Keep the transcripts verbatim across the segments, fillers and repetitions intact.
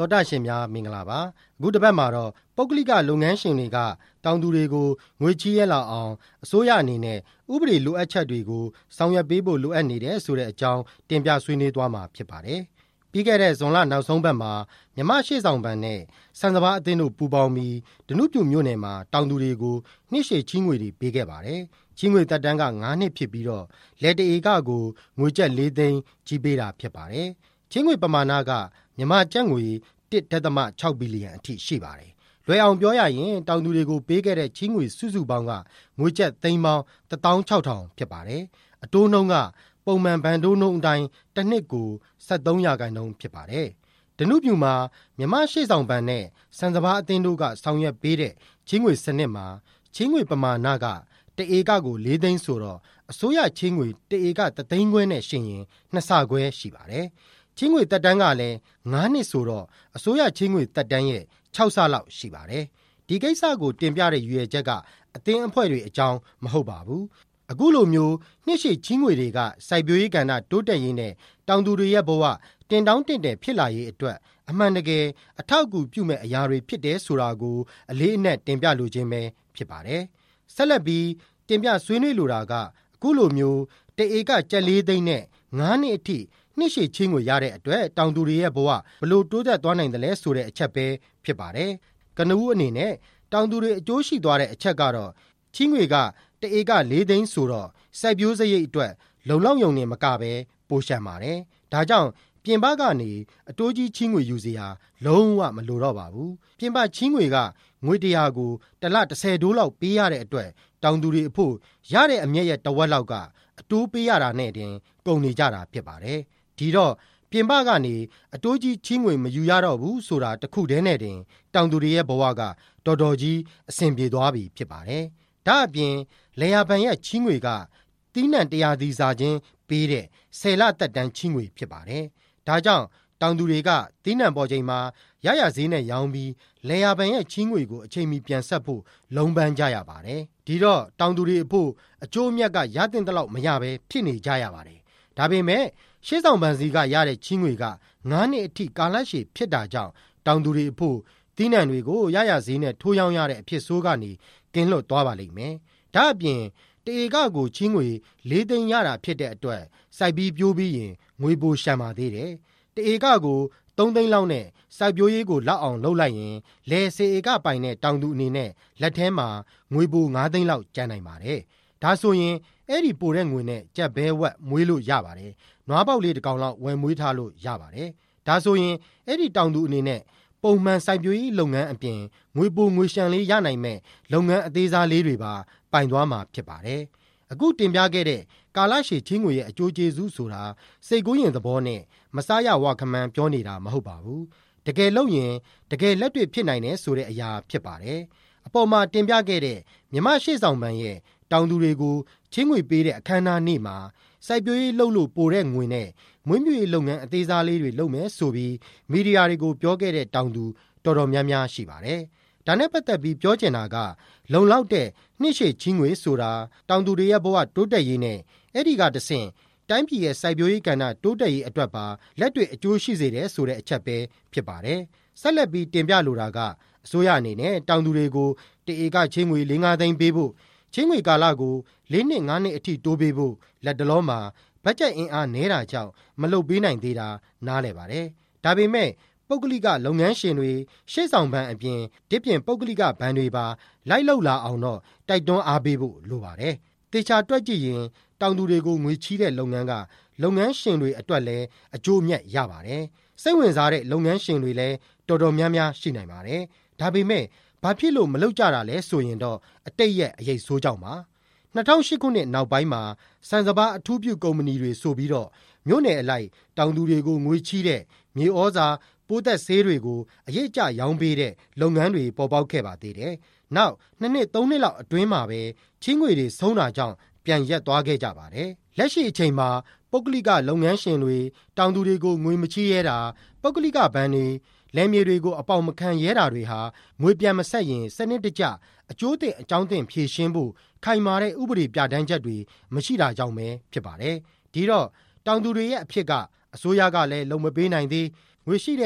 တော်တာရှင်များမင်္ဂလာပါအခုတစ်ပတ်မှာတော့ပုဂ္ဂလိကလုပ်ငန်းရှင်တွေကတောင်သူတွေကိုငွေချေးရလောက်အောင်အစိုးရအနေနဲ့ဥပဒေလိုအပ်ချက်တွေကိုဆောင်ရွက်ပေးဖို့လိုအပ်နေတယ်ဆိုတဲ့အကြောင်းတင်ပြဆွေးနွေးသွားမှာဖြစ်ပါတယ်ပြီးခဲ့တဲ့ဇွန်လနောက်ဆုံးပတ်မှာမြမရှေ့ဆောင်ဘဏ်နဲ့စံစဘာအသင်းတို့ပူးပေါင်းပြီးဒနုပြူမြို့နယ်မှာတောင်သူတွေကိုနှိရှေချီးငွေတွေပေးခဲ့ပါတယ်ချီးငွေတက်တန်းကငါးနှစ်ဖြစ်ပြီးတော့လက်တဧကကိုငွေကျပ်လေးသိန်းကြီးပေးတာဖြစ်ပါတယ်ချီးငွေပမာဏကမြမကျပ်ငွေတစ်ဒသမ ၆ ဘီလီယံအထိရှိပါတယ်။လွယ်အောင်ပြောရရင်တောင်သူတွေကိုပေးခဲ့တဲ့ချီးငွေစုစုပေါင်းကငွေကျပ်သိန်းပေါင်းတစ်သောင်းခြောက်ထောင်ဖြစ်ပါတယ်။အတိုးနှုန်းကပုံမှန်ဘဏ်တိုးနှုန်းအတိုင်းတစ်နှစ်ကို၁၃ရာခိုင်နှုန်းဖြစ်ပါတယ်။ဒနုပြူမှာမြမရှေ့ဆောင်ဘဏ်နဲ့စံစဘာအသင်းတို့ကဆောင်ရွက်ပေးတဲ့ချီးငွေစနစ်မှာချီးငွေပမာဏကတဧကကိုလေးသိန်းဆိုတော့အစိုးရချီးငွေတဧကတစ်သိန်းခွဲနဲ့ရှင်ရင်နှစ်ဆခွဲရှိပါတယ်။ချီးငွေတက်တန်းကလည်းငါးနှစ်ဆိုတော့အစိုးရချီးငွေတက်တန်းရဲ့၆ဆလောက်ရှိပါတယ်။ဒီကိစ္စကိုတင်ပြတဲ့ရည်ရွယ်ချက်ကအသင်းအဖွဲ့တွေအကြောင်းမဟုတ်ပါဘူး။အခုလိုမျိုးနှစ်ရှည်ချီးငွေတွေကစိုက်ပျိုးရေးကဏ္ဍတိုးတက်ရေးနဲ့တောင်သူတွေရဲ့ဘဝတင်တောင်းတင်တယ်ဖြစ်လာရေးအတွက်အမှန်တကယ်အထောက်အကူပြုမဲ့အရာတွေဖြစ်တယ်ဆိုတာကိုအလေးအနက်တင်ပြလိုခြင်းပဲဖြစ်ပါတယ်။ဆက်လက်ပြီးတင်ပြဆွေးနွေးလိုတာကအခုလိုမျိုးတဧကကျပ်လေးသိန်းနဲ့ငါးနှစ်အထိနှစ်ရှည်ချင်းကိုရတဲ့အတွက်တောင်သူတွေရဲ့ဘဝဘလို့တိုးတက်သွားနိုင်တယ်လဲဆိုတဲ့အချက်ပဲဖြစ်ပါတယ်။ကနဦးအနေနဲ့တောင်သူတွေအကျိုးရှိသွားတဲ့အချက်ကတော့ချင်းငွေကတဧကလေးသိန်းဆိုတော့စိုက်ပျိုးစရိတ်အတွက်လုံလောက်ယုံနေမကပဲပိုရှံပါတယ်။ဒါကြောင့်ပြင်ပကနေအတိုးကြီးချင်းငွေယူစရာလုံးဝမလိုတော့ပါဘူး။ပြင်ပချင်းငွေကငွေတရာကိုတစ်လတစ်ဆယ်ဒိုးလောက်ပေးရတဲ့အတွက်တောင်သူတွေအဖို့ရတဲ့အမြတ်ရဲ့တဝက်လောက်ကအတိုးပေးရတာနဲ့တင်ကုန်နေကြတာဖြစ်ပါတယ်။ဒီတော့ပြင်ပကနေအတိုးကြီးချီးငွေမယူရတော့ဘူးဆိုတာတခုတည်းနဲ့တင်တောင်သူတွေရဲ့ဘဝကတော်တော်ကြီးအဆင်ပြေသွားပြီဖြစ်ပါတယ်။ဒါအပြင်လေယာပံရဲ့ချီးငွေကတီးနှံတရားသီးစာချင်းပေးတဲ့ဆယ်လသက်တမ်းချီးငွေဖြစ်ပါတယ်။ဒါကြောင့်တောင်သူတွေကတီးနှံပေါ်ချိန်မှာရရဈေးနဲ့ရောင်းပြီးလေယာပံရဲ့ချီးငွေကိုအချိန်မီပြန်ဆက်ဖို့လုံးပန်းကြရပါတယ်။ဒီတော့တောင်သူတွေအဖို့အကျိုးအမြတ်ကရတဲ့တဲ့လောက်မရပဲဖြစ်နေကြရပါတယ်။ဒါပေမဲ့ရှေ့ဆောင်ဘဏ်စီကရတဲ့ချီးငွေကငါးနှစ်အထိကာလရှည်ဖြစ်တာကြောင့်တောင်သူတွေအဖို့တီးနှံတွေကိုရရဈေးနဲ့ထိုးရောင်းရတဲ့အဖြစ်ဆိုးကနေကင်းလွတ်သွားပါလိမ့်မယ်။ဒါအပြင်တဧကကိုချီးငွေလေးသိန်းရတာဖြစ်တဲ့အတွက်စိုက်ပြီးပြိုးပြီးရင်ငွေပိုရှံပါသေးတယ်။တဧကကိုသုံးသိန်းလောက်နဲ့စိုက်ပျိုးရေးကိုလောက်အောင်လုပ်လိုက်ရင်လယ်စေဧကပိုင်တဲ့တောင်သူအနေနဲ့လက်ထဲမှာငွေပိုငါးသိန်းလောက်ကျန်နိုင်ပါတယ်။ဒါဆိုရင်အဲ့ဒီပိုတဲ့ငွေနဲ့ကြက်ဘဲဝက်မွေးလို့ရပါတယ်။နွားပေါက်လေးတစ်ကောင်လောက်ဝယ်မွေးထားလို့ရပါတယ်။ဒါဆိုရင်အဲ့ဒီတောင်သူအနေနဲ့ပုံမှန်စိုက်ပျိုးရေးလုပ်ငန်းအပြင်ငွေပိုငွေရှံလေးရနိုင်မဲ့လုပ်ငန်းအသေးစားလေးတွေပါပိုင်သွားမှာဖြစ်ပါတယ်။အခုတင်ပြခဲ့တဲ့ကာလရှည်ချင်းငွေရဲ့အကျိုးကျေးဇူးဆိုတာစိတ်ကူးရင်သဘောနဲ့မစားရဝခမန်းပြောနေတာမဟုတ်ပါဘူး။တကယ်လို့ရင်တကယ်လက်တွေ့ဖြစ်နိုင်တယ်ဆိုတဲ့အရာဖြစ်ပါတယ်။အပေါ်မှာတင်ပြခဲ့တဲ့မြမရှေ့ဆောင်ဘဏ်ရဲ့တောင်သူတွေကိုချင်းငွေပေးတဲ့အခမ်းအနားနေ့မှာစိုက်ပျိုးရေးလုပ်လို့ပိုတဲ့ငွေနဲ့မွေးမြူရေးလုပ်ငန်းအသေးစားလေးတွေလုပ်မယ်ဆိုပြီးမီဒီယာတွေကိုပြောခဲ့တဲ့တောင်သူတော်တော်များများရှိပါတယ်။ဒါနဲ့ပတ်သက်ပြီးပြောချင်တာကလုံလောက်တဲ့နှစ်ရှည်ချင်းငွေဆိုတာတောင်သူတွေရဲ့ဘဝတိုးတက်ရေးနဲ့အဲ့ဒီကတဆင့်တိုင်းပြည်ရဲ့စိုက်ပျိုးရေးကဏ္ဍတိုးတက်ရေးအတွက်ပါလက်တွေ့အကျိုးရှိစေတယ်ဆိုတဲ့အချက်ပဲဖြစ်ပါတယ်။ဆက်လက်ပြီးတင်ပြလိုတာကအစိုးရအနေနဲ့တောင်သူတွေကိုတဧကချင်းငွေလေးငါးသိန်းပေးဖို့ချင်းငွေကာလကိုလေးနှစ်ငါးနှစ်အထိတိုးပေးဖို့လက်တလုံးမှာဘတ်ဂျက်အင်အားနည်းတာကြောင့်မလုပ်ပေးနိုင်သေးတာနားလည်ပါတယ်။ဒါပေမဲ့ပုဂ္ဂလိကလုပ်ငန်းရှင်တွေရှေ့ဆောင်ဘဏ်အပြင်ဒီပြင်ပုဂ္ဂလိကဘဏ်တွေပါလိုက်လောက်လာအောင်တော့တိုက်တွန်းအားပေးဖို့လိုပါတယ်။တေချာတွက်ကြည့်ရင်တောင်သူတွေကိုငွေချီးတဲ့လုပ်ငန်းကလုပ်ငန်းရှင်တွေအတွက်လည်းအကျိုးအမြတ်ရပါတယ်။စိတ်ဝင်စားတဲ့လုပ်ငန်းရှင်တွေလည်းတော်တော်များများရှိနိုင်ပါတယ်။ဒါပေမဲ့ဘာဖြစ်လို့မလုပ်ကြတာလဲဆိုရင်တော့အတိတ်ရဲ့အရေးဆိုးကြောင့်ပါ။၂၀၀၈ခုနှစ်နောက်ပိုင်းမှာစံစဘာအထူးပြုကုမ္ပဏီတွေဆိုပြီးတော့မြို့နယ်အလိုက်တောင်သူတွေကိုငွေချီးတဲ့မြေဩဇာပိုးသက်ဆေးတွေကိုအရေးအကျရောင်းပေးတဲ့လုပ်ငန်းတွေပေါ်ပေါက်ခဲ့ပါသေးတယ်။နောက်နှစ်နှစ်သုံးနှစ်လောက်အတွင်းမှာပဲချင်းငွေတွေဆုံးတာကြောင့်ပြန်ရက်သွားခဲ့ကြပါတယ်။လက်ရှိအချိန်မှာပုဂ္ဂလိကလုပ်ငန်းရှင်တွေတောင်သူတွေကိုငွေမချီးရဲတာပုဂ္ဂလိကဘဏ်တွေလယ်မြေတွေကိုအပေါင်မခံရဲတာတွေဟာငွေပြန်မဆက်ရင်စနစ်တကျအကျိုးတင်အကြောင်းတင်ဖြေရှင်းဖို့ခိုင်မာတဲ့ဥပဒေပြဋ္ဌာန်းချက်တွေမရှိတာကြောင့်ပဲဖြစ်ပါတယ်။ဒီတော့တောင်သူတွေရဲ့အဖြစ်ကအစိုးရကလည်းလုံမပေးနိုင်သေးငွေရှိတဲ့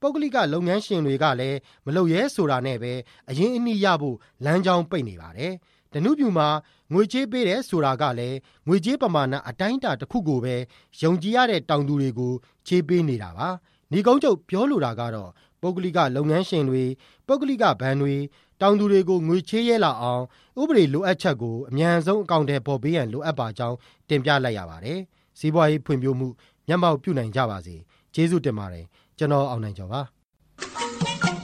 ပုဂ္ဂလိကလုပ်ငန်းရှင်တွေကလည်းမလုပ်ရဲဆိုတာနဲ့ပဲအရင်အနည်းရဖို့လမ်းကြောင်းပိတ်နေပါတယ်။ဓနုပြူမှာငွေချေးပေးတယ်ဆိုတာကလည်းငွေချေးပမာဏအတိုင်းအတာတစ်ခုကိုပဲယုံကြည်ရတဲ့တောင်သူတွေကိုချေးပေးနေတာပါ။နေကုန်းချုပ်ပြောလိုတာကတော့ပုဂ္ဂလိကလုပ်ငန်းရှင်တွေပုဂ္ဂလိကဘဏ်တွေတောင်သူတွေကိုငွေချေးရဲလာအောင်ဥပဒေလိုအပ်ချက်ကိုအမြန်ဆုံးအကောင့်ထဲပေါ်ပေးရန်လိုအပ်ပါကြောင်းတင်ပြလိုက်ရပါတယ်။စီးပွားရေးဖွံ့ဖြိုးမှုမျက်မှောက်ပြုနိုင်ကြပါစေ။ကျေးဇူးတင်ပါတယ်။ကျွန်တော်အောင်နိုင်ကျော်ပါ။